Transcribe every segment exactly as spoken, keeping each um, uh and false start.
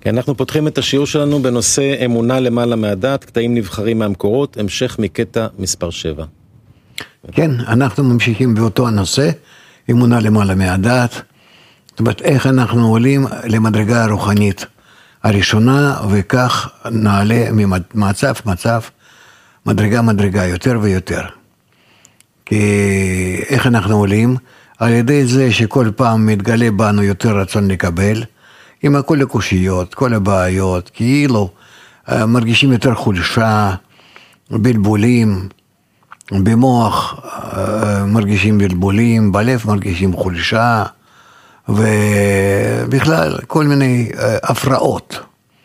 כן, אנחנו פותחים את השיעור שלנו בנושא אמונה למעלה מהדת, קטעים נבחרים מהמקורות, המשך מקטע מספר שבע. כן, אנחנו ממשיכים באותו הנושא, אמונה למעלה מהדת, זאת אומרת, איך אנחנו עולים למדרגה הרוחנית הראשונה, וכך נעלה ממצב מצב, מדרגה מדרגה יותר ויותר. כי איך אנחנו עולים? על ידי זה שכל פעם מתגלה בנו יותר רצון לקבל, עם כל הקושיות, כל הבעיות, כאילו מרגישים יותר חולשה, בלבולים, במוח מרגישים בלבולים, בלב מרגישים חולשה, ובכלל כל מיני הפרעות.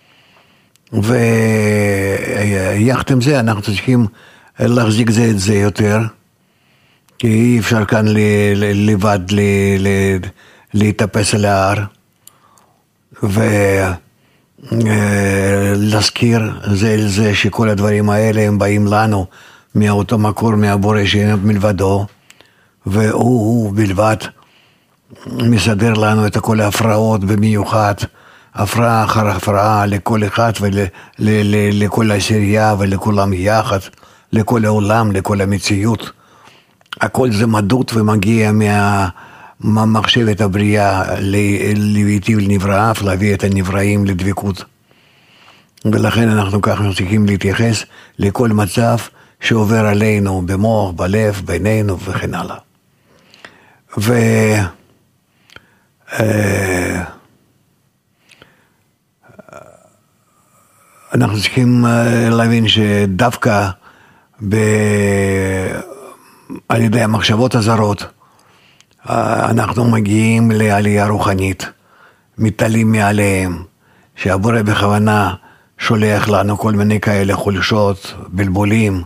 ויחד עם זה אנחנו צריכים להחזיק זה את זה יותר, כי אי אפשר כאן לבד להתאפס על ההר, ולהזכיר זה אל זה שכל הדברים האלה הם באים לנו מאותו מקור, מהבורא שאין מלבדו, והוא הוא בלבד מסדר לנו את כל ההפרעות במיוחד, הפרעה אחר הפרעה לכל אחד ולכל העשירייה ולכולם יחד, לכל העולם, לכל המציאות. הכל זה מדות ומגיע מה... מחשבת הבריאה להיטיב לנבראיו, להביא את הנבראים לדבקות. ולכן אנחנו כך צריכים להתייחס לכל מצב שעובר עלינו במוח, בלב, בינינו וכן הלאה. ו... אנחנו צריכים להבין שדווקא ב... על ידי המחשבות הזרות, אנחנו מגיעים לעלייה רוחנית, מתעלים מעליהם, שהבורא בכוונה שולח לנו כל מיני כאלה חולשות, בלבולים,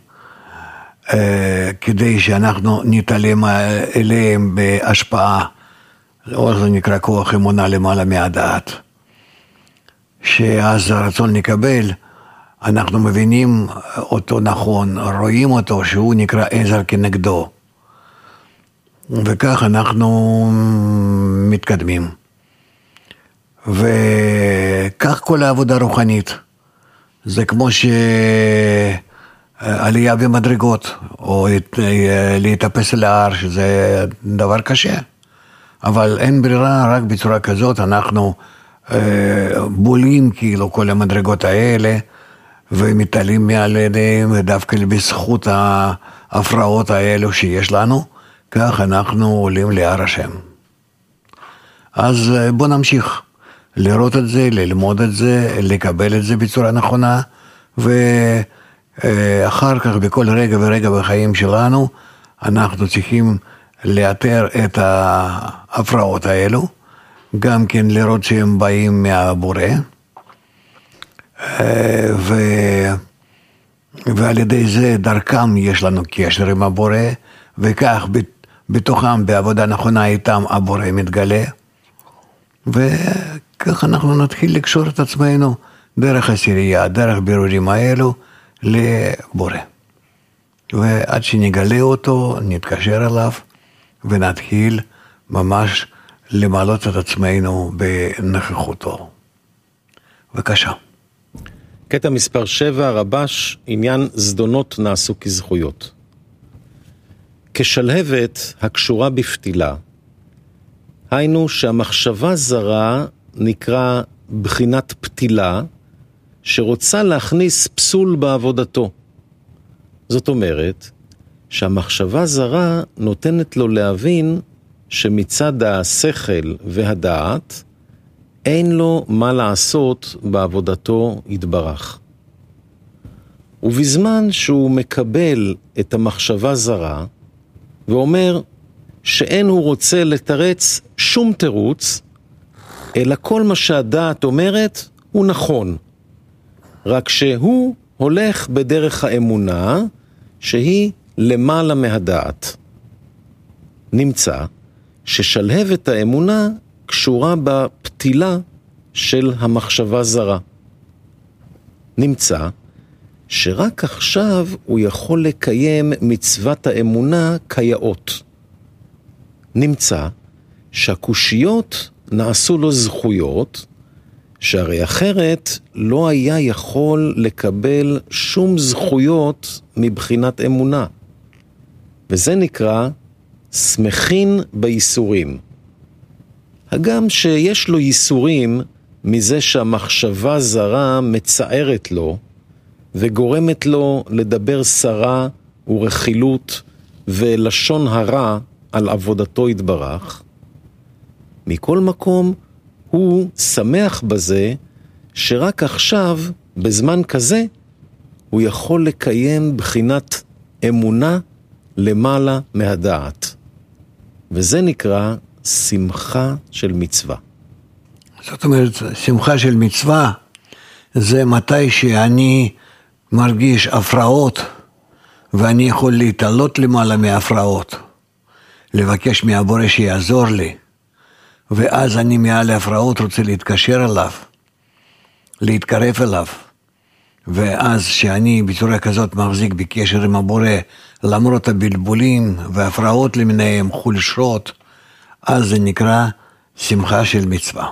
כדי שאנחנו נתעלם אליהם בהשפעה, או זה נקרא כוח אמונה למעלה מהדעת, שאז הרצון לקבל, אנחנו מבינים אותו נכון, רואים אותו שהוא נקרא עזר כנגדו, וכך אנחנו מתקדמים. וכך כל העבודה רוחנית. זה כמו שעלייה במדרגות, או להתאפס על ההר, שזה דבר קשה. אבל אין ברירה, רק בצורה כזאת אנחנו בולים כאילו כל המדרגות האלה, ומתעלים מעליהם, ודווקא בזכות ההפרעות האלו שיש לנו, כך אנחנו עולים להר השם. אז בוא נמשיך לראות את זה, ללמוד את זה, לקבל את זה בצורה נכונה, ואחר כך בכל רגע ורגע בחיים שלנו, אנחנו צריכים לאתר את ההפרעות האלו, גם כן לראות שהם באים מהבורא, ו... ועל ידי זה דרכם יש לנו קשר עם הבורא, וכך בתוכם בעבודה נכונה איתם הבורא מתגלה, וכך אנחנו נתחיל לקשור את עצמנו דרך עשירייה, דרך בירורים האלו לבורא. ועד שנגלה אותו, נתקשר אליו, ונתחיל ממש למעלות את עצמנו בנוכחותו. בבקשה. קטע מספר שבע, רבש, עניין זדונות נעשו כזכויות. כשלהבת הקשורה בפתילה, היינו שהמחשבה זרה נקרא בחינת פתילה, שרוצה להכניס פסול בעבודתו. זאת אומרת, שהמחשבה זרה נותנת לו להבין שמצד השכל והדעת, אין לו מה לעשות בעבודתו יתברך. ובזמן שהוא מקבל את המחשבה זרה, ואומר שאין הוא רוצה לתרץ שום תירוץ, אלא כל מה שהדעת אומרת הוא נכון, רק שהוא הולך בדרך האמונה שהיא למעלה מהדעת. נמצא ששלהבת האמונה קשורה בפתילה של המחשבה זרה. נמצא שרק עכשיו הוא יכול לקיים מצוות האמונה כיאות. נמצא שהקושיות נעשו לו זכויות, שהרי אחרת לא היה יכול לקבל שום זכויות מבחינת אמונה. וזה נקרא שמחין בייסורים. הגם שיש לו ייסורים מזה שהמחשבה זרה מצערת לו וגורמת לו לדבר סרה ורכילות ולשון הרע על עבודתו יתברך, מכל מקום הוא שמח בזה שרק עכשיו, בזמן כזה, הוא יכול לקיים בחינת אמונה למעלה מהדעת. וזה נקרא שמחה של מצווה. זאת אומרת, שמחה של מצווה זה מתי שאני מרגיש הפרעות ואני יכול להתעלות למעלה מהפרעות, לבקש מהבורא שיעזור לי, ואז אני מעל ההפרעות רוצה להתקשר אליו, להתקרב אליו, ואז שאני בצורה כזאת מחזיק בקשר עם הבורא, למרות הבלבולים וההפרעות למיניהם, חולשות, אז זה נקרא שמחה של מצווה.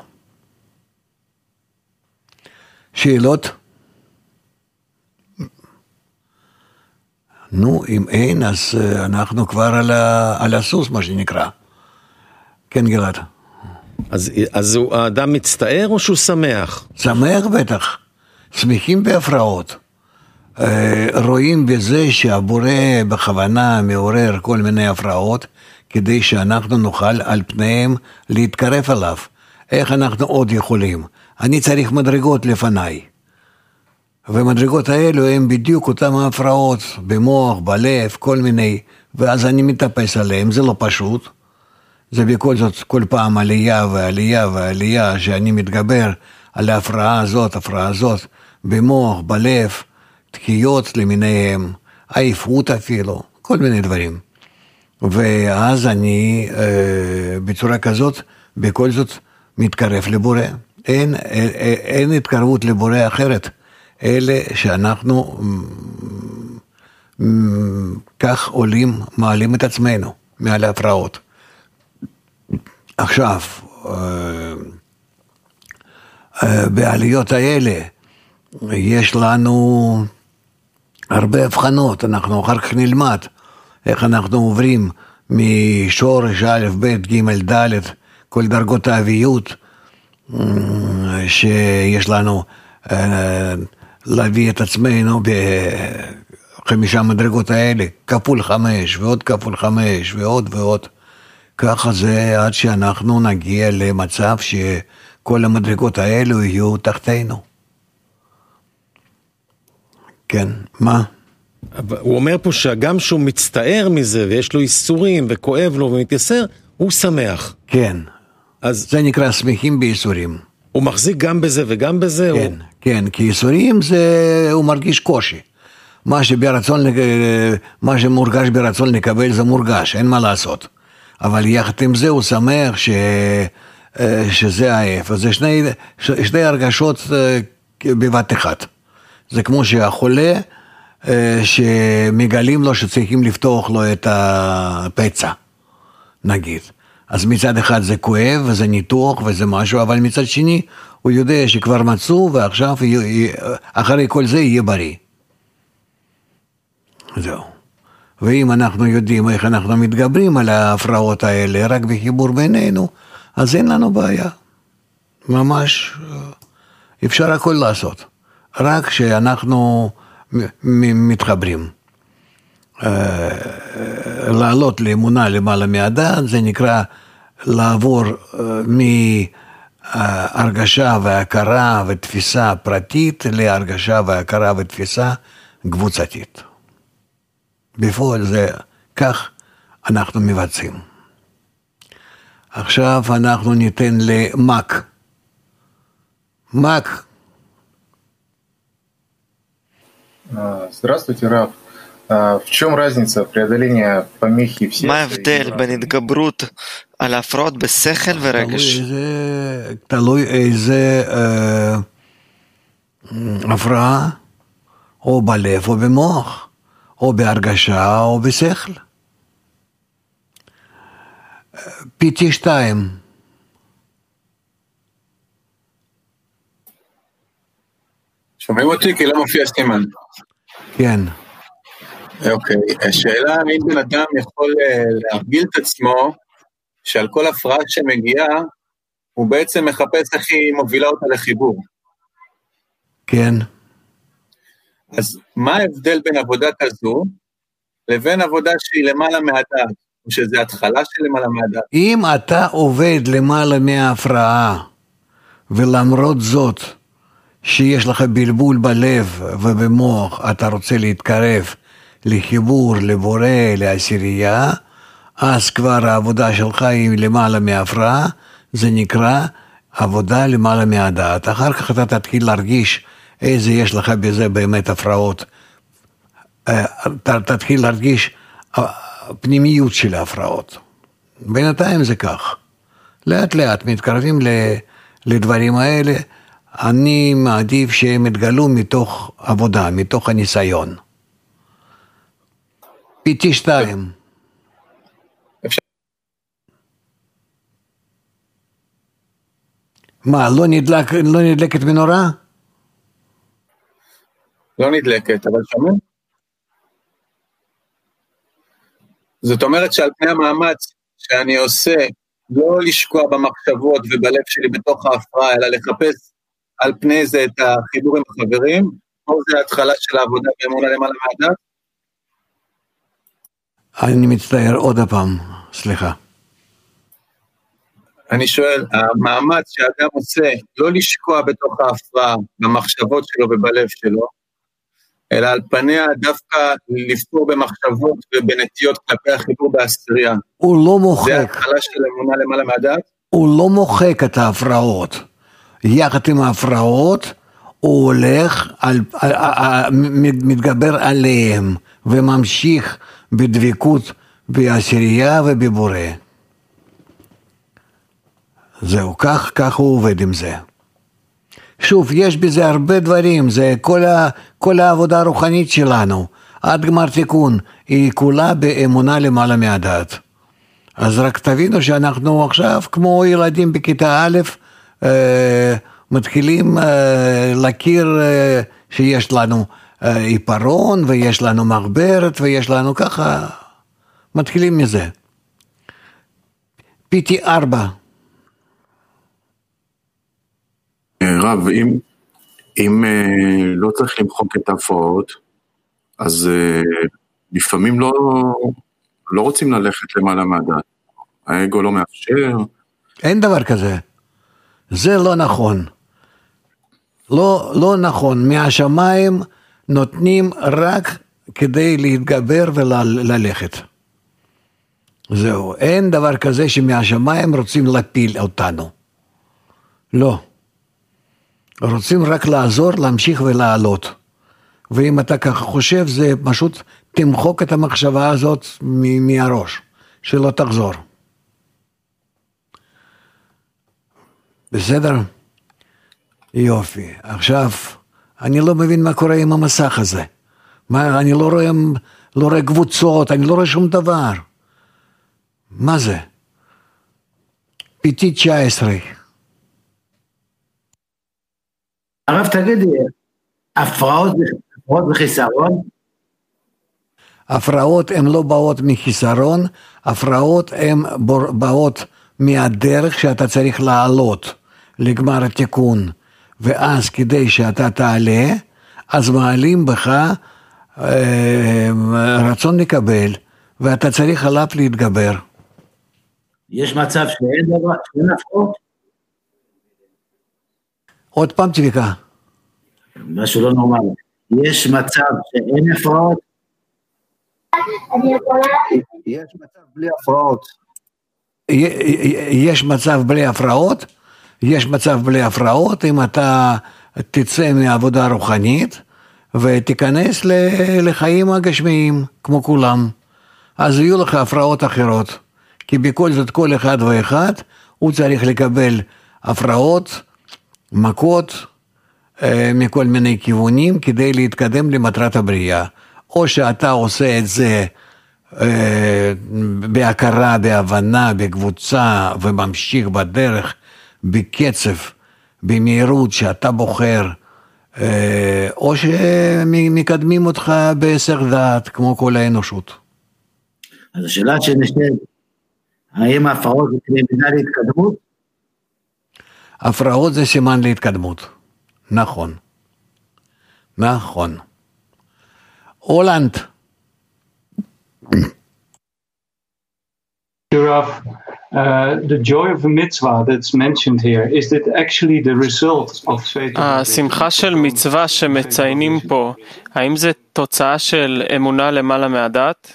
שאלות? נו, אם אין, אז אנחנו כבר על, ה, על הסוס, מה שנקרא. כן, גלעד. אז, אז הוא, האדם מצטער או שהוא שמח? שמח בטח. שמחים בהפרעות. רואים בזה שהבורא בכוונה מעורר כל מיני הפרעות, כדי שאנחנו נוכל על פניהם להתקרב עליו. איך אנחנו עוד יכולים? אני צריך מדרגות לפניי. ומדרגות האלו הם בדיוק אותם ההפרעות, במוח, בלב, כל מיני, ואז אני מטפס עליהם, זה לא פשוט. זה בכל זאת כל פעם עלייה ועלייה ועלייה, שאני מתגבר על ההפרעה הזאת, ההפרעה הזאת, במוח, בלב, תחיות למיניהם, עייפות אפילו, כל מיני דברים. ואז אני בצורה כזאת, בכל זאת מתקרב לבורא. אין, אין, אין התקרבות לבורא אחרת, אלה שאנחנו כך עולים, מעלים את עצמנו מעל ההפרעות. עכשיו, בעליות האלה יש לנו הרבה הבחנות, אנחנו אחר כך נלמד איך אנחנו עוברים משורש א', ב', ג', ד', כל דרגות האביות שיש לנו להביא את עצמנו בחמישה מדרגות האלה, כפול חמש ועוד כפול חמש ועוד ועוד. ככה זה עד שאנחנו נגיע למצב שכל המדרגות האלו יהיו תחתינו. כן, מה? הוא אומר פה שגם שהוא מצטער מזה ויש לו איסורים וכואב לו ומתייסר, הוא שמח. כן, אז זה נקרא שמחים באיסורים. הוא מחזיק גם בזה וגם בזה? כן, הוא... כן, כי איסורים זה, הוא מרגיש קושי. מה שברצון, מה שמורגש ברצון לקבל זה מורגש, אין מה לעשות. אבל יחד עם זה הוא שמח ש... שזה העף. אז זה שני, שני הרגשות בבת אחת. זה כמו שהחולה שמגלים לו שצריכים לפתוח לו את הפצע, נגיד. אז מצד אחד זה כואב וזה ניתוח וזה משהו, אבל מצד שני הוא יודע שכבר מצאו ועכשיו אחרי כל זה יהיה בריא. זהו. ואם אנחנו יודעים איך אנחנו מתגברים על ההפרעות האלה רק בחיבור בינינו, אז אין לנו בעיה. ממש אפשר הכל לעשות. רק שאנחנו מתחברים. לעלות לאמונה למעלה מהדעת, זה נקרא לעבור מהרגשה והכרה ותפיסה פרטית להרגשה והכרה ותפיסה קבוצתית. בפועל זה כך אנחנו מבצעים. עכשיו אנחנו ניתן למק. מק. Здравствуйте, Рав. В чем разница преодоления помехи в сердце? מה ההבדל בין התגברות על ההפרעות בשכל ורגש? תלוי איזה הפרעה, או בלב או במוח, או בהרגשה או בשכל. פי שתיים. שומעים אותי? כי לא מופיע סימן. כן. אוקיי, השאלה האם בן אדם יכול להרגיל את עצמו, שעל כל הפרעה שמגיעה, הוא בעצם מחפש איך היא מובילה אותה לחיבור. כן. אז מה ההבדל בין עבודה כזו, לבין עבודה שהיא למעלה מהדעת, או שזה התחלה של למעלה מהדעת? אם אתה עובד למעלה מההפרעה, ולמרות זאת, שיש לך בלבול בלב ובמוח, אתה רוצה להתקרב לחיבור, לבורא, לעשירייה, אז כבר העבודה שלך היא למעלה מההפרעה, זה נקרא עבודה למעלה מהדעת. אחר כך אתה תתחיל להרגיש איזה יש לך בזה באמת הפרעות. אתה תתחיל להרגיש פנימיות של ההפרעות. בינתיים זה כך. לאט לאט מתקרבים לדברים האלה, אני מעדיף שהם יתגלו מתוך עבודה, מתוך הניסיון. פיתי שתיים. מה, לא נדלק, לא נדלקת מנורה? לא נדלקת, אבל שומעים? זאת אומרת שעל פני המאמץ שאני עושה, לא לשקוע במחשבות ובלב שלי בתוך ההפרעה, אלא לחפש על פני זה את החיבור עם החברים, או זה ההתחלה של העבודה באמונה למעלה מהדעת? אני מצטער עוד הפעם, סליחה. אני שואל, המאמץ שהאדם עושה, לא לשקוע בתוך ההפרעה, במחשבות שלו ובלב שלו, אלא על פניה דווקא לפתור במחשבות ובנטיות כלפי החיבור בעשירייה. הוא לא מוחק. זה ההתחלה של אמונה למעלה מהדעת? הוא לא מוחק את ההפרעות. יחד עם ההפרעות, הוא הולך, על, על, על, מתגבר עליהם, וממשיך בדבקות בעשירייה ובבורא. זהו, כך, כך הוא עובד עם זה. שוב, יש בזה הרבה דברים, זה כל, ה, כל העבודה הרוחנית שלנו, עד גמר תיקון, היא כולה באמונה למעלה מהדעת. אז רק תבינו שאנחנו עכשיו, כמו ילדים בכיתה א', אה, מתחילים אה, להכיר אה, שיש לנו אה, עיפרון, ויש לנו מחברת, ויש לנו ככה, מתחילים מזה. פיתי ארבע. רב, אם, אם אה, לא צריך למחוק את ההפרעות, אז אה, לפעמים לא, לא רוצים ללכת למעלה מהדעת. האגו לא מאפשר. אין דבר כזה. זה לא נכון. לא, לא נכון. מהשמיים נותנים רק כדי להתגבר וללכת. זהו. אין דבר כזה שמהשמיים רוצים להפיל אותנו. לא. רוצים רק לעזור, להמשיך ולעלות. ואם אתה ככה חושב, זה פשוט תמחוק את המחשבה הזאת מהראש, שלא תחזור. בסדר? יופי. עכשיו, אני לא מבין מה קורה עם המסך הזה. מה, אני לא רואה, לא רואה קבוצות, אני לא רואה שום דבר. מה זה? פיתי תשע עשרה. הרב, תגידי, הפרעות, הפרעות וחיסרון? הפרעות הן לא באות מחיסרון, הפרעות הן באות מהדרך שאתה צריך לעלות לגמר התיקון, ואז כדי שאתה תעלה, אז מעלים בך אה, רצון לקבל, ואתה צריך עליו להתגבר. יש מצב שאין דבר, שאין הפרעות? עוד פעם צביקה. משהו לא נורמלי. יש מצב שאין הפרעות? יש מצב בלי הפרעות. יש מצב בלי הפרעות? יש מצב בלי הפרעות, אם אתה תצא מעבודה רוחנית, ותיכנס לחיים הגשמיים, כמו כולם. אז יהיו לך הפרעות אחרות. כי בכל זאת כל אחד ואחד, הוא צריך לקבל הפרעות, מכות, מכל מיני כיוונים, כדי להתקדם למטרת הבריאה. או שאתה עושה את זה בהכרה, בהבנה, בקבוצה, וממשיך בדרך, בקצב, במהירות שאתה בוחר, או שמקדמים אותך בהיסח דעת, כמו כל האנושות. אז השאלה שנשאלת, האם ההפרעות זה סימן להתקדמות? הפרעות זה סימן להתקדמות, נכון. נכון. הולנד. Rav, uh, the joy of a mitzvah that's mentioned here, is that actually the result of faith? השמחה של מצווה שמציינים פה, האם זה תוצאה של אמונה למעלה מהדת?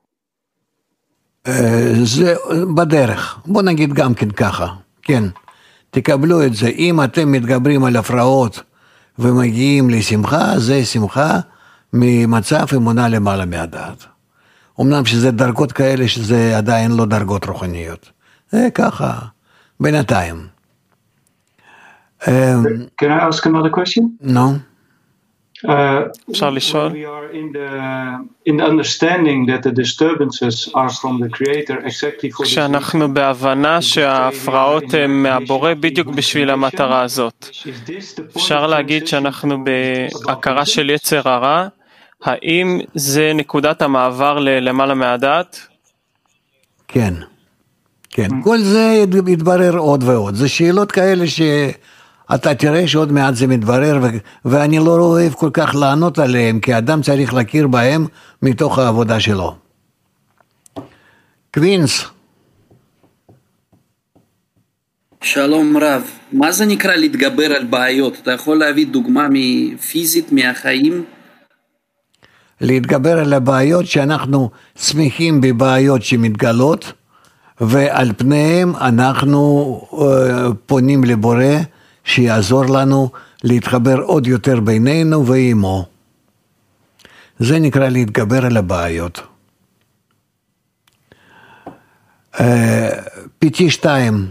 זה בדרך, בוא נגיד גם כן ככה, כן, תקבלו את זה, אם אתם מתגברים על הפרעות ומגיעים לשמחה, זה שמחה ממצב אמונה למעלה מהדת. אמנם שזה דרגות כאלה שזה עדיין לא דרגות רוחניות, זה ככה, בינתיים. Can I ask another question? No. אפשר לשאול? We are in the in the understanding that the disturbances are from the creator exactly for כשאנחנו בהבנה שההפרעות הן מהבורא בדיוק בשביל המטרה הזאת. אפשר להגיד שאנחנו בהכרה של יצר הרע, האם זה נקודת המעבר למעלה מהדעת? כן, כן. כל זה יתברר עוד ועוד. זה שאלות כאלה שאתה תראה שעוד מעט זה מתברר, ו- ואני לא אוהב כל כך לענות עליהם, כי אדם צריך להכיר בהם מתוך העבודה שלו. קווינס. שלום רב, מה זה נקרא להתגבר על בעיות? אתה יכול להביא דוגמה מפיזית, מהחיים? להתגבר על הבעיות שאנחנו שמחים בבעיות שמתגלות, ועל פניהם אנחנו uh, פונים לבורא שיעזור לנו להתחבר עוד יותר בינינו ועמו. זה נקרא להתגבר על הבעיות. Uh, פיטי שתיים.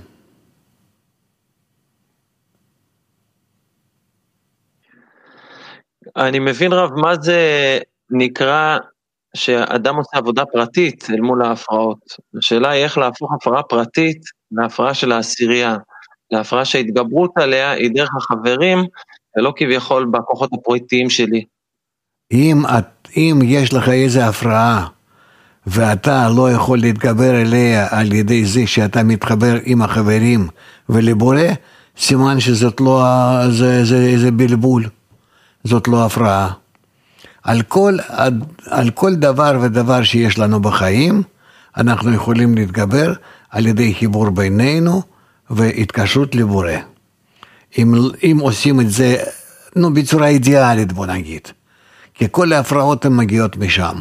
אני מבין רב, מה זה נקרא שאדם עושה עבודה פרטית אל מול ההפרעות. השאלה היא איך להפוך הפרעה פרטית להפרעה של העשירייה, להפרעה שההתגברות עליה היא דרך החברים, ולא כביכול בכוחות הפרטיים שלי. אם, אם יש לך איזו הפרעה, ואתה לא יכול להתגבר אליה על ידי זה שאתה מתחבר עם החברים ולבורא, סימן שזאת לא, זה, זה, זה בלבול, זאת לא הפרעה. על כל, על כל דבר ודבר שיש לנו בחיים, אנחנו יכולים להתגבר על ידי חיבור בינינו והתקשרות לבורא. אם, אם עושים את זה, נו, בצורה אידיאלית, בוא נגיד. כי כל ההפרעות הן מגיעות משם.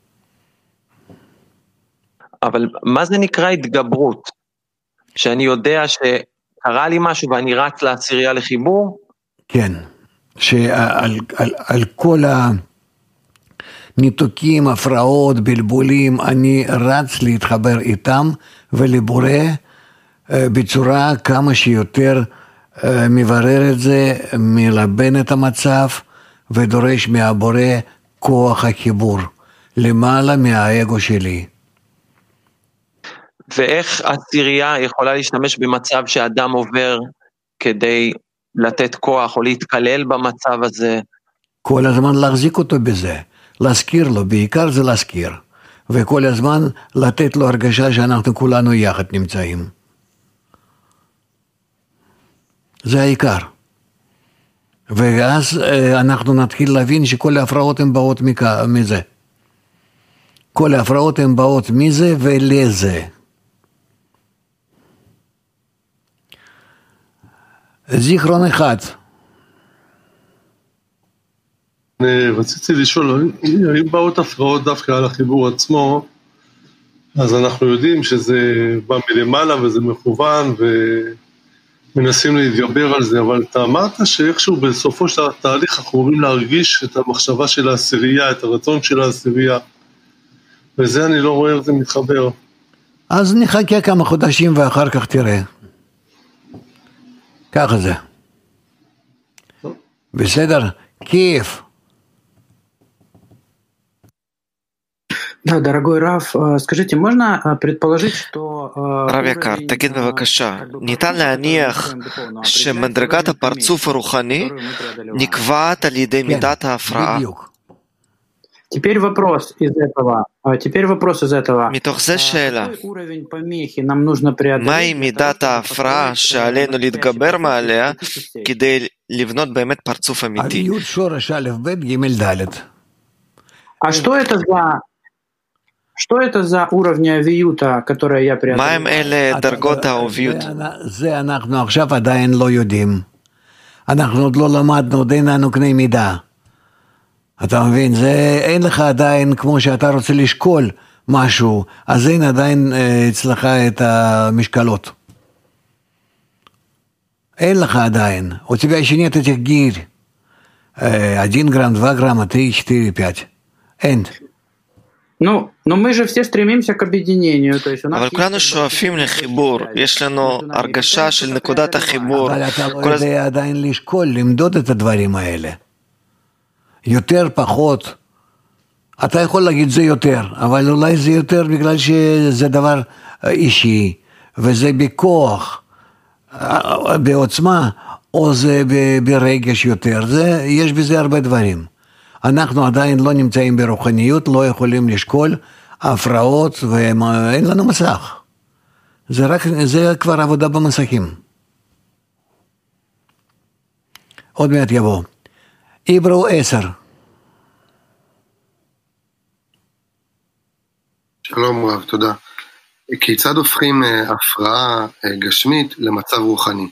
אבל מה זה נקרא התגברות? שאני יודע שקרה לי משהו ואני רץ לעשירייה לחיבור? כן, שעל על, על כל הניתוקים, הפרעות, בלבולים, אני רץ להתחבר איתם ולבורא בצורה כמה שיותר מברר את זה, מלבן את המצב ודורש מהבורא כוח החיבור, למעלה מהאגו שלי. ואיך עשירייה יכולה להשתמש במצב שאדם עובר כדי לתת כוח או להתקלל במצב הזה? כל הזמן להחזיק אותו בזה, להזכיר לו, בעיקר זה להזכיר, וכל הזמן לתת לו הרגשה שאנחנו כולנו יחד נמצאים. זה העיקר. ואז אנחנו נתחיל להבין שכל ההפרעות הן באות מזה. כל ההפרעות הן באות מזה ולזה. זיכרון אחד. רציתי לשאול, אם באות הפרעות דווקא על החיבור עצמו, אז אנחנו יודעים שזה בא מלמעלה וזה מכוון ומנסים להתגבר על זה, אבל אתה אמרת שאיכשהו בסופו של התהליך אנחנו אומרים להרגיש את המחשבה של העשירייה, את הרצון של העשירייה, וזה אני לא רואה איך זה מתחבר. אז נחכה כמה חודשים ואחר כך תראה. ככה זה. בסדר? כיף. Да, дорогой Рав, скажите, можно предположить, что... רב יקר, תגיד בבקשה, ניתן להניח שמדרגת הפרצוף הרוחני נקבעת על ידי מידת ההפרעה? Теперь вопрос из этого. Теперь вопрос из этого. מתוך זה שאלה, Какой уровень помехи нам нужно преодолеть? מהי מידת ההפרעה שעלינו להתגבר מעליה כדי לבנות באמת פרצוף אמיתי? אביות שורש א' ב' ג' ד'. А что это за... Что это за уровни авиюта, которые я преодолел? מהם אלה דרגות האוביות? זה אנחנו עכשיו עדיין לא יודעים. אנחנו עוד לא למדנו, עוד אין לנו קנה מידה. אתה מבין, זה אין לך עדיין, כמו שאתה רוצה לשקול משהו, אז אין עדיין אצלך את המשקלות. אין לך עדיין. У тебя еще нет этих гирь. Один грамм, два грамма, три, четыре, пять. אין. Ну, но мы же все стремимся к объединению, то есть у нас... אבל כולנו שואפים לחיבור, יש לנו הרגשה של נקודת החיבור. אבל אתה לא יודע עדיין לשקול, למדוד את הדברים האלה. יותר פחות, אתה יכול להגיד זה יותר, אבל אולי זה יותר בגלל שזה דבר אישי, וזה בכוח, בעוצמה, או זה ברגש יותר, זה, יש בזה הרבה דברים. אנחנו עדיין לא נמצאים ברוחניות, לא יכולים לשקול הפרעות, ואין לנו מסך. זה, רק, זה כבר עבודה במסכים. עוד מעט יבוא. עברו עשר. שלום רב, תודה. כיצד הופכים הפרעה גשמית למצב רוחני?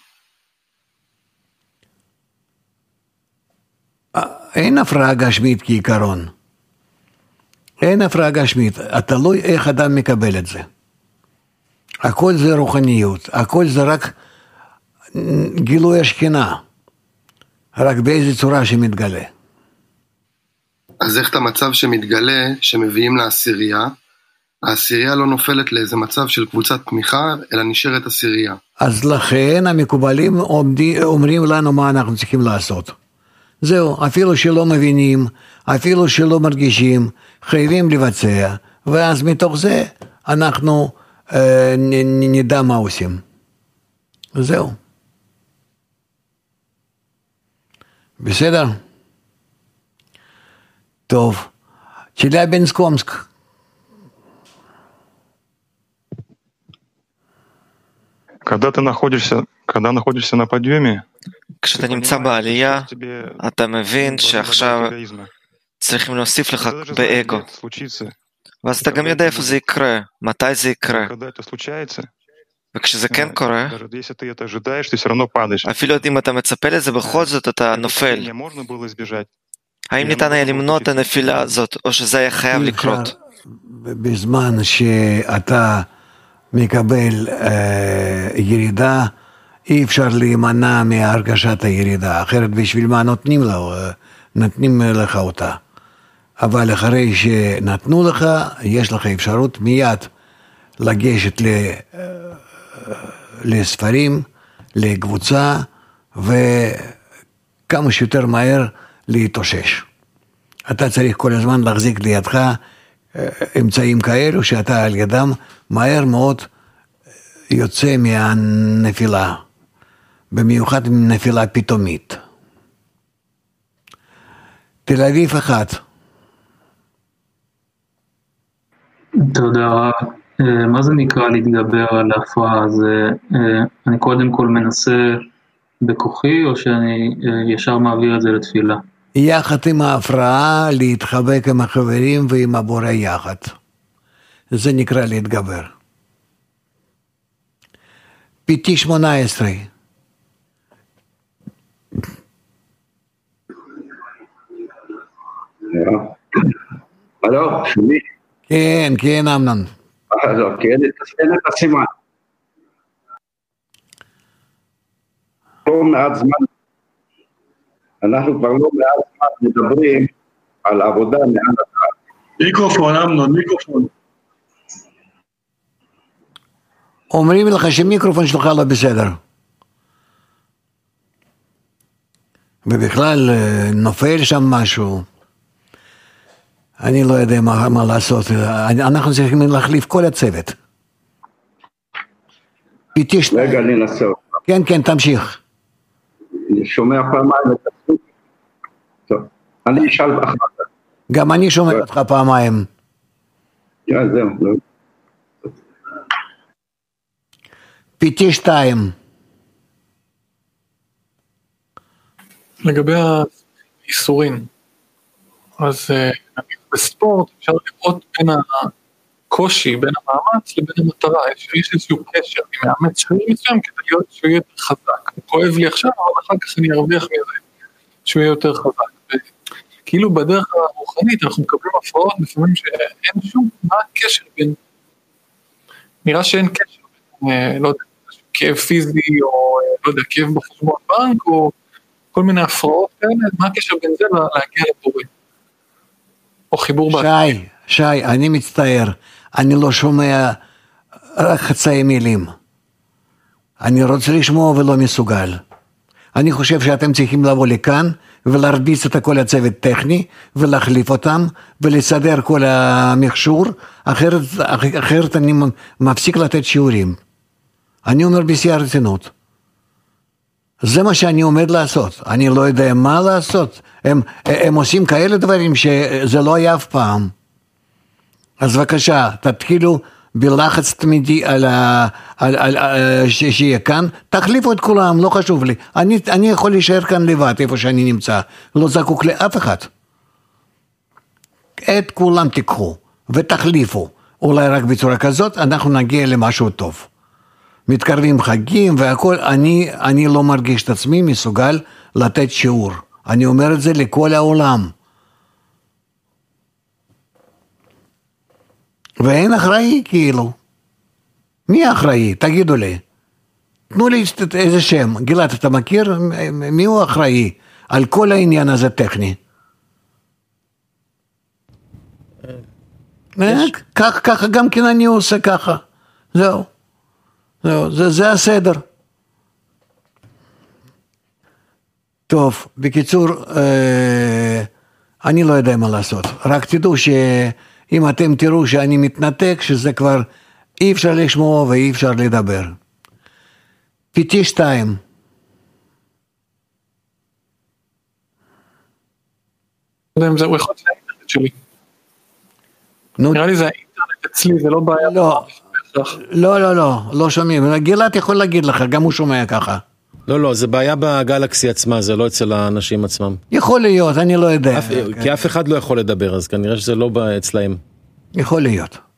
אין הפרעה גשמית כעיקרון. אין הפרעה גשמית. תלוי איך אדם מקבל את זה. הכל זה רוחניות. הכל זה רק גילוי השכינה. רק באיזה צורה שמתגלה. אז איך את המצב שמתגלה, שמביאים לעשירייה, העשירייה לא נופלת לאיזה מצב של קבוצת תמיכה, אלא נשארת עשירייה. אז לכן המקובלים עומדים, אומרים לנו מה אנחנו צריכים לעשות. זהו, אפילו שלא מבינים, אפילו שלא מרגישים, חייבים לבצע, ואז מתוך זה אנחנו אה, נדע מה עושים. זהו. בסדר? טוב. צ'לябинск. Когда ты находишься, когда находишься на подъеме, כשאתה נמצא בעלייה, אתה מבין שעכשיו צריכים להוסיף לך באגו. ואז אתה גם יודע איפה זה יקרה, מתי זה יקרה. וכשזה כן קורה, אפילו אם אתה מצפה לזה, בכל זאת אתה נופל. האם ניתן היה למנוע את הנפילה הזאת, או שזה היה חייב לקרות? בזמן שאתה מקבל ירידה, אי אפשר להימנע מהרגשת הירידה, אחרת בשביל מה נותנים, לו, נותנים לך אותה. אבל אחרי שנתנו לך, יש לך אפשרות מיד לגשת לספרים, לקבוצה, וכמה שיותר מהר להתאושש. אתה צריך כל הזמן להחזיק לידך אמצעים כאלו, שאתה על ידם מהר מאוד יוצא מהנפילה. במיוחד נפילה פתאומית. תל אביב אחת. תודה רב. מה זה נקרא להתגבר על ההפרעה? אני קודם כל מנסה בכוחי, או שאני ישר מעביר את זה לתפילה? יחד עם ההפרעה, להתחבק עם החברים ועם הבורא יחד. זה נקרא להתגבר. פיתי שמונה עשרה. הלו, שמי? כן, כן, אמנון. לא, כן, תסתן את הסימן. לא מעט זמן, אנחנו כבר לא מעט זמן מדברים על עבודה מעל הדעת. מיקרופון, אמנון, מיקרופון. אומרים לך שמיקרופון שלך לא בסדר. ובכלל נופל שם משהו. אני לא יודע מה, מה לעשות, אנחנו צריכים להחליף כל הצוות. רגע, אני אנסה אותך. כן, כן, תמשיך. אני שומע פעמיים את הסוג. טוב, אני אשאל אחר כך. גם אני שומע אותך פעמיים. יא, זהו, לא. פיטי שתיים. לגבי האיסורים, אז בספורט אפשר לראות בין הקושי, בין המאמץ לבין המטרה, יש איזשהו קשר, אני מאמץ שריר מסוים כדי להיות שהוא יהיה יותר חזק, הוא כואב לי עכשיו, אבל אחר כך אני ארוויח מזה, שהוא יהיה יותר חזק, כאילו בדרך הרוחנית אנחנו מקבלים הפרעות לפעמים שאין שום, מה הקשר בין, נראה שאין קשר בין, לא יודע, כאב פיזי או לא יודע, כאב בחשבון בנק או כל מיני הפרעות כאלה, מה הקשר בין זה להגיע לבורא? או חיבור בעצמי? שי, שי, אני מצטער, אני לא שומע רק חצאי מילים. אני רוצה לשמוע ולא מסוגל. אני חושב שאתם צריכים לבוא לכאן ולהרביץ את כל הצוות טכני ולהחליף אותם ולסדר כל המכשור, אחרת, אחרת אני מפסיק לתת שיעורים. אני אומר בשיא הרצינות. זה מה שאני עומד לעשות. אני לא יודע מה לעשות. הם, הם עושים כאלה דברים שזה לא היה אף פעם. אז בבקשה, תתחילו בלחץ תמידי על ה... על, על, על, ש, שיהיה כאן, תחליפו את כולם, לא חשוב לי. אני, אני יכול להישאר כאן לבד, איפה שאני נמצא. לא זקוק לאף אחד. את כולם תיקחו ותחליפו. אולי רק בצורה כזאת אנחנו נגיע למשהו טוב. מתקרבים חגים והכל, אני, אני לא מרגיש את עצמי מסוגל לתת שיעור. אני אומר את זה לכל העולם. ואין אחראי כאילו. מי אחראי? תגידו לי. תנו לי איזה שם. גלעד, אתה מכיר? מי הוא אחראי על כל העניין הזה טכני? כך, ככה גם כן אני עושה ככה. זהו. זהו, זה, זה הסדר. טוב, בקיצור, אה, אני לא יודע מה לעשות. רק תדעו שאם אתם תראו שאני מתנתק, שזה כבר אי אפשר לשמוע ואי אפשר לדבר. פיטי שתיים. לא יודע אם זה, הוא יכול להיות האינטרנט שלי. נראה לי זה האינטרנט אצלי, זה לא בעיה. לא. לא, לא, לא, לא שומעים. גלעד יכול להגיד לך, גם הוא שומע ככה. לא, לא, זה בעיה בגלקסי עצמה, זה לא אצל האנשים עצמם. יכול להיות, אני לא יודע. כי אף אחד לא יכול לדבר, אז כנראה שזה לא אצלהם. יכול להיות.